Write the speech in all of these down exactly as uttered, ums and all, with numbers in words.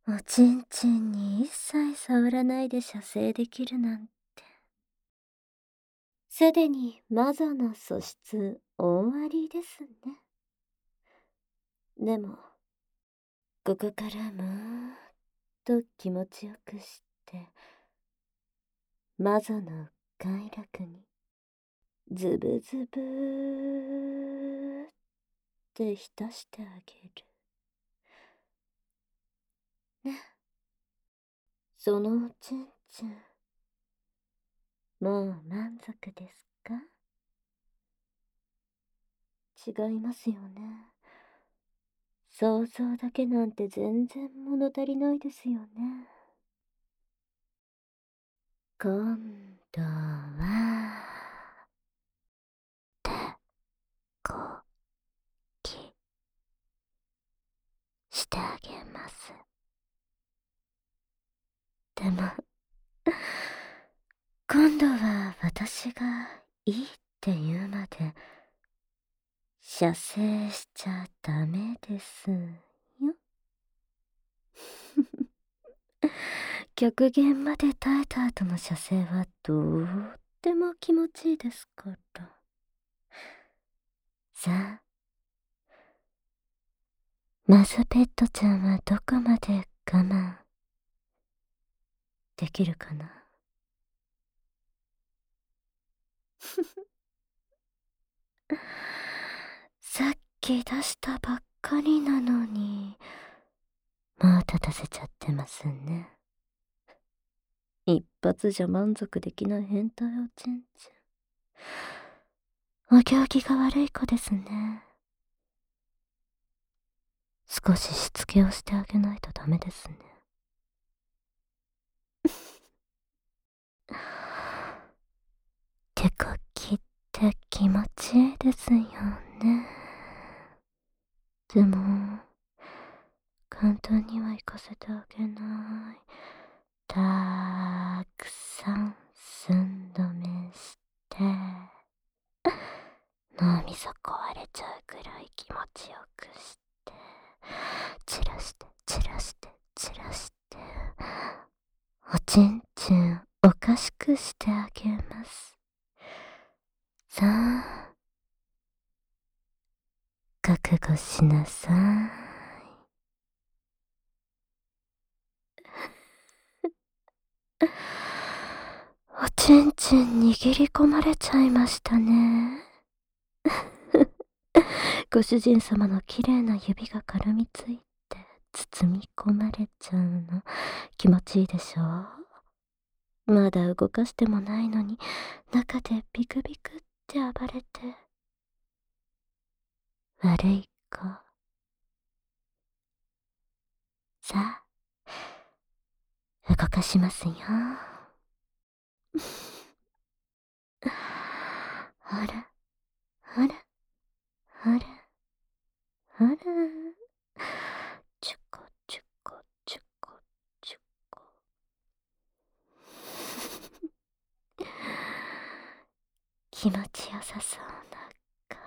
おちんちんに一切触らないで射精できるなんて。すでに魔女の素質大ありですね。でも、ここからもーっと気持ちよくして、魔女の快楽に、ズブズブーって浸してあげる。ね。そのおちんちん、もう満足ですか？違いますよね。想像だけなんて全然物足りないですよね。今度は、手、こき、してあげます。でも、今度は私がいいって言うまで、射精しちゃダメですよ。極限まで耐えた後の射精はとっても気持ちいいですから。さあ、マズペットちゃんはどこまで我慢できるかな。さっき出したばっかりなのに、もう立たせちゃってますね。一発じゃ満足できない変態おちんちん。お行儀が悪い子ですね。少ししつけをしてあげないとダメですね。手こきって気持ちいいですよね。でも、簡単には行かせてあげない。たーくさん寸止めして、脳みそ壊れちゃうくらい気持ちよくして、散らして、散らして、散らして、おちんちんおかしくしてあげます。さあ、覚悟しなさい。おちんちん握り込まれちゃいましたね。ご主人様の綺麗な指が絡みついて包み込まれちゃうの気持ちいいでしょ？まだ動かしてもないのに中でビクビクって暴れて。悪い子。さあ、動かしますよ。ほら、ほら、ほら、ほら。チュコチュコチュコチュコ。気持ちよさそうな顔。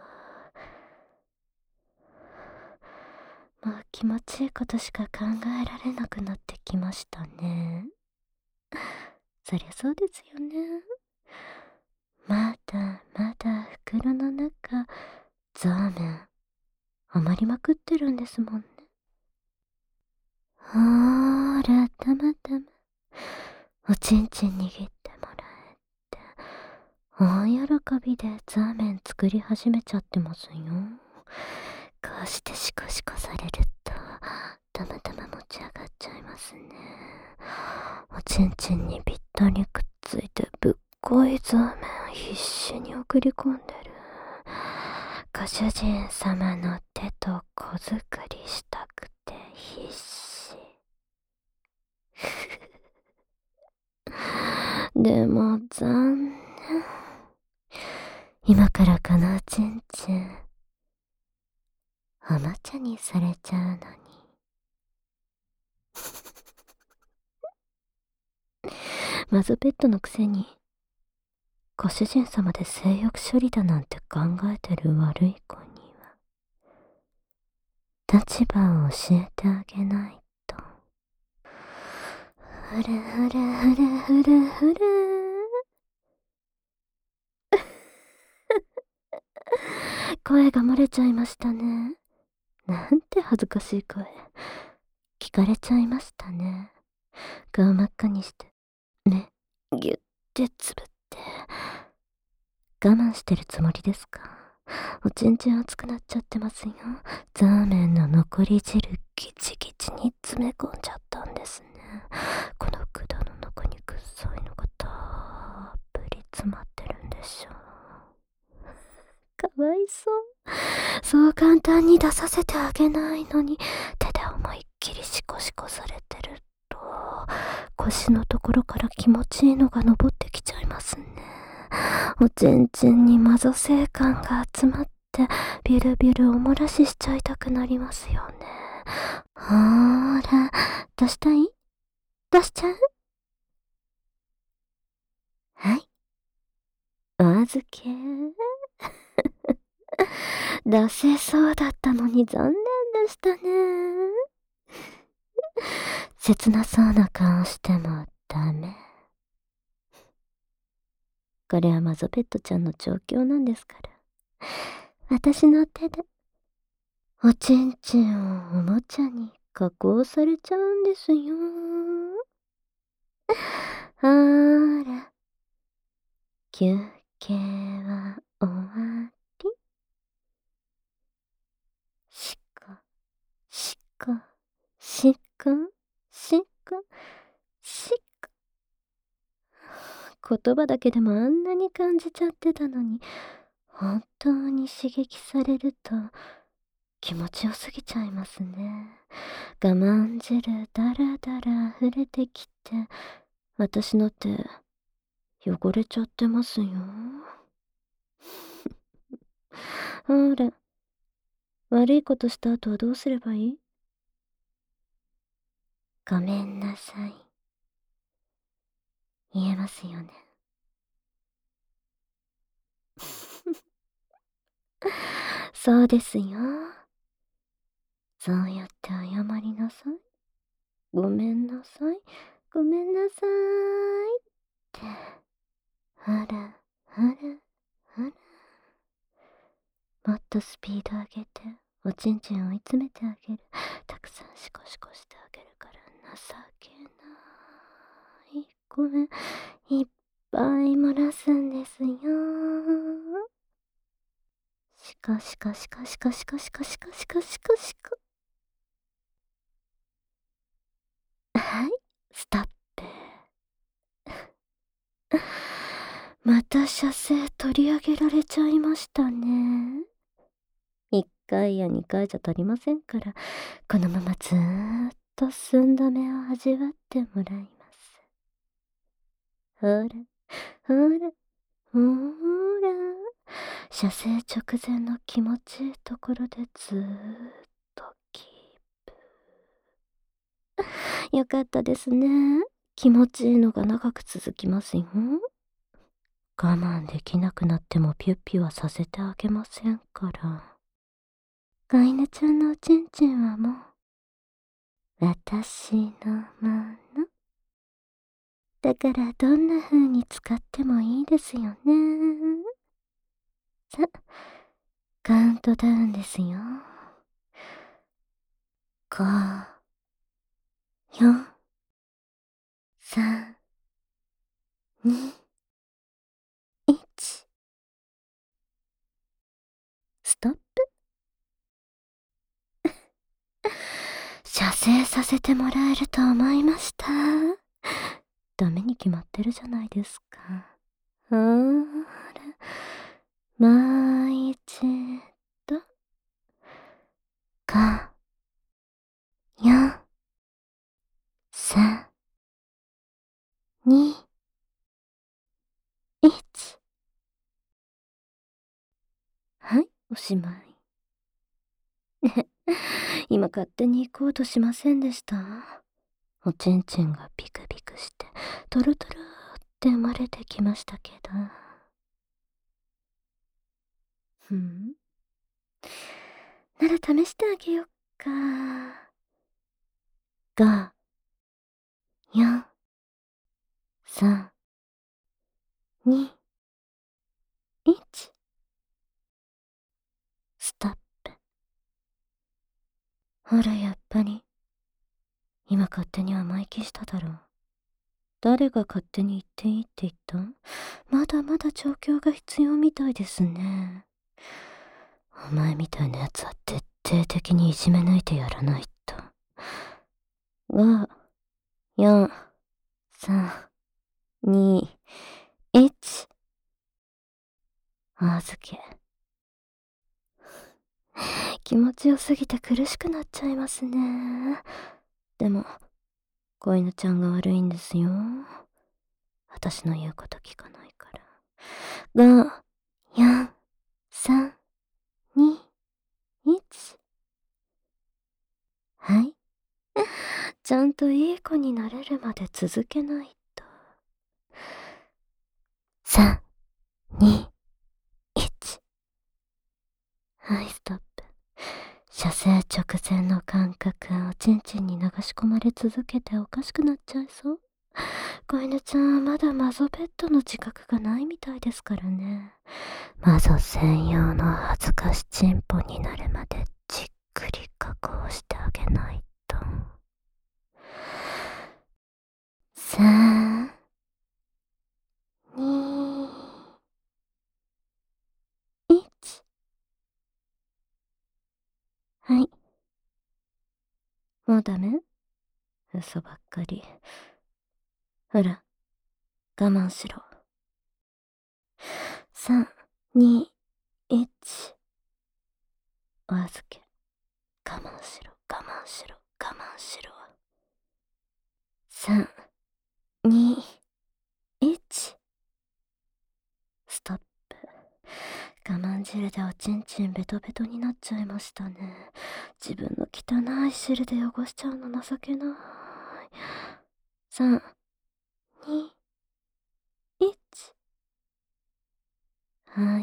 もう気持ちいいことしか考えられなくなってきましたね。そりゃそうですよね。まだまだ袋の中、ザーメン余りまくってるんですもんね。ほーら、たまたまおちんちん握ってもらえて、大喜びでザーメン作り始めちゃってますよ。こうしてシコシコされるとたまたま持ち上がっちゃいますね。おちんちんにぴったりくっついてぶっこいザーメンを必死に送り込んでる。ご主人様の手と子作りしたくて必死。でも残念。今からこのおちんちんおもちゃにされちゃうのに。マゾペットのくせにご主人様で性欲処理だなんて考えてる悪い子には立場を教えてあげないと。 ふるふるふるふるふる。声が漏れちゃいましたね。なんて恥ずかしい声。聞かれちゃいましたね。顔真っ赤にして、目、ぎゅってつぶって。我慢してるつもりですか？おちんちん熱くなっちゃってますよ。ザーメンの残り汁ギチギチに詰め込んじゃったんですね。この管の中に臭いのがたっぷり詰まってるんでしょう。かわいそう。そう簡単に出させてあげないのに、手で思いっきりシコシコされてると、腰のところから気持ちいいのが登ってきちゃいますね。おちんちんにマゾ性感が集まって、ビュルビュルおもらししちゃいたくなりますよね。ほーら、出したい？出しちゃう？はい。お預け。出せそうだったのに残念でしたね。切なそうな顔してもダメ。これはマゾペットちゃんの状況なんですから。私の手で、おちんちんをおもちゃに加工されちゃうんですよ。ほーら、休憩は終わり。しこ、しこ、しこ、しこ、しこ。言葉だけでもあんなに感じちゃってたのに、本当に刺激されると気持ちよすぎちゃいますね。我慢汁だらだら溢れてきて、私の手汚れちゃってますよ。ほら、悪いことした後はどうすればいい？ごめんなさい。言えますよね。そうですよ。そうやって謝りなさい。ごめんなさい。ごめんなさい。って。ほら、ほら、ほら。もっとスピード上げて、おちんちん追い詰めてあげる。たくさんシコシコしてあげるから情けない。ごめん、いっぱい漏らすんですよ。シカシカシカシカシカシカシカシカシカシカ。はい、ストップ。また射精取り上げられちゃいましたね。一回や二回じゃ足りませんから、このままずーっと澄んだ目を味わってもらいます。ほら、ほら、ほーら。射精直前の気持ちいいところでずーっとキープ。よかったですね。気持ちいいのが長く続きますよ。我慢できなくなってもピュッピュはさせてあげませんから。飼い犬ちゃんのおちんちんはもう、私のもの。だからどんな風に使ってもいいですよね。さ、カウントダウンですよ。ご、よん、さん、に、いち。ストップ。射精させてもらえると思いました。ダメに決まってるじゃないですか。ほーら、もう一度。ご、よん、さん、に、いち。はい、おしまい。今勝手に行こうとしませんでした？おちんちんがピクピクして、トロトロって生まれてきましたけど。ふん？なら試してあげよっか。ご、よん、 さん、に、いち。ストップ。ほら、やっぱり。今勝手に甘い気しただろう。誰が勝手に言っていいって言った？まだまだ調教が必要みたいですね。お前みたいなやつは徹底的にいじめ抜いてやらないと。ご、よん、さん、に、いち。お預け。気持ちよすぎて苦しくなっちゃいますね。でも、子犬ちゃんが悪いんですよ。私の言うこと聞かないから。ご、よん、さん、に、いち。はい。ちゃんといい子になれるまで続けないと。さん、に、いち。はい、ストップ。射精直前の感覚おちんちんに流し込まれ続けておかしくなっちゃいそう。子犬ちゃんはまだマゾペットの自覚がないみたいですからね。マゾ専用の恥ずかしチンポになるまでじっくり加工してあげないと。さん、に、いち。はい。もうダメ？嘘ばっかり。ほら、我慢しろ。さん、に、いち。お預け。我慢しろ、我慢しろ、我慢しろ。さん、に、いち。ストップ。我慢汁でおちんちんベトベトになっちゃいましたね。自分の汚い汁で汚しちゃうの情けない。さん、に、いち。はい。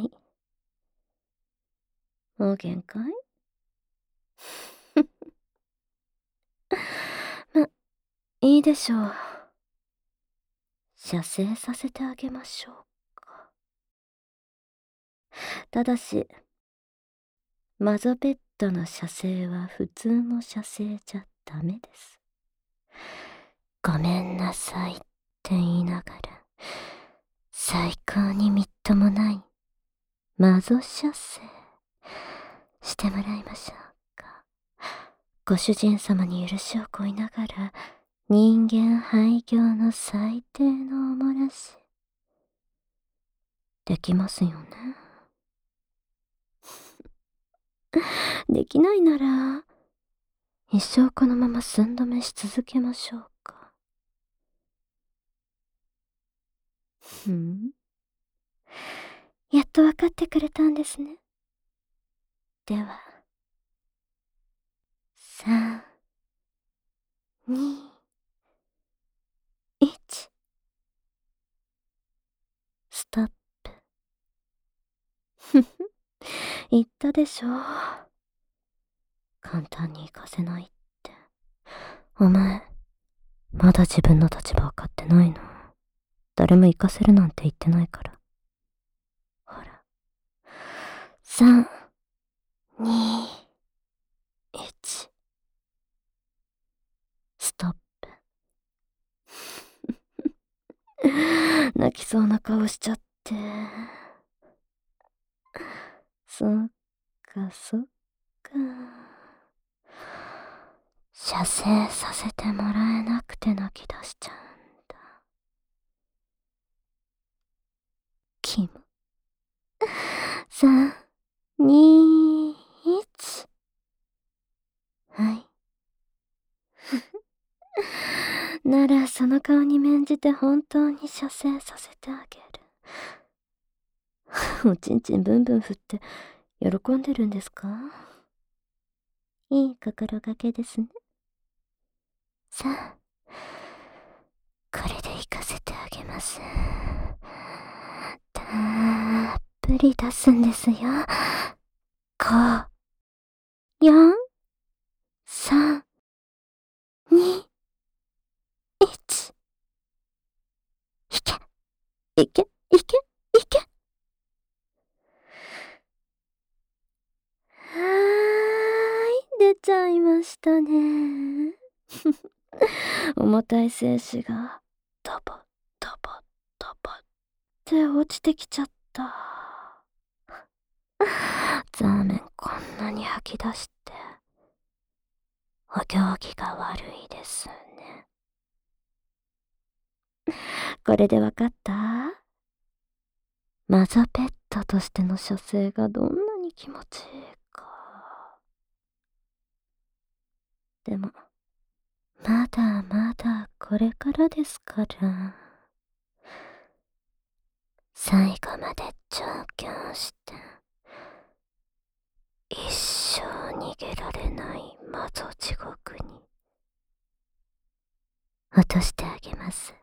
もう限界？ま、いいでしょう。射精させてあげましょうか。ただし、マゾペットの射精は普通の射精じゃダメです。ごめんなさいって言いながら、最高にみっともないマゾ射精してもらいましょうか。ご主人様に許しを請いながら、人間廃業の最低のおもらし、できますよね。できないなら、一生このまま寸止めし続けましょうか。ふん。やっとわかってくれたんですね。では、さん、に、いち。ストップ。ふふ。言ったでしょ。簡単に行かせないって。お前、まだ自分の立場分かってないの？誰も行かせるなんて言ってないから。ほら。さん、に、いち。ストップ。泣きそうな顔しちゃって。そっかそっか。射精させてもらえなくて泣き出しちゃうんだ。キモ。さん、に、いち。はい。ならその顔に免じて本当に射精させてあげる。おちんちんブンブン振って喜んでるんですか？いい心がけですね。さあ、これで行かせてあげます。たっぷり出すんですよ。ご、よん、さん、に、いち。 。 。 。 。 。 。 。 。 。 。 。 。 。 。 。 。 。 。 。 。 。 。 。 。 。 。 。 。 。 。 。 。 。 。 。 。 。 。 。 。 。 。 。 。 。 。 。 。 。 。 。 。 。 。 。 。 いけ、いけ、いけ。はーい、出ちゃいましたね。重たい精子が、ドボ、ドボ、ドボって落ちてきちゃった。ザーメンこんなに吐き出して、お行儀が悪いですね。これでわかった？マゾペットとしての射精がどんなに気持ちいいか。でも、まだまだこれからですから。最後まで調教して、一生逃げられないマゾ地獄に落としてあげます。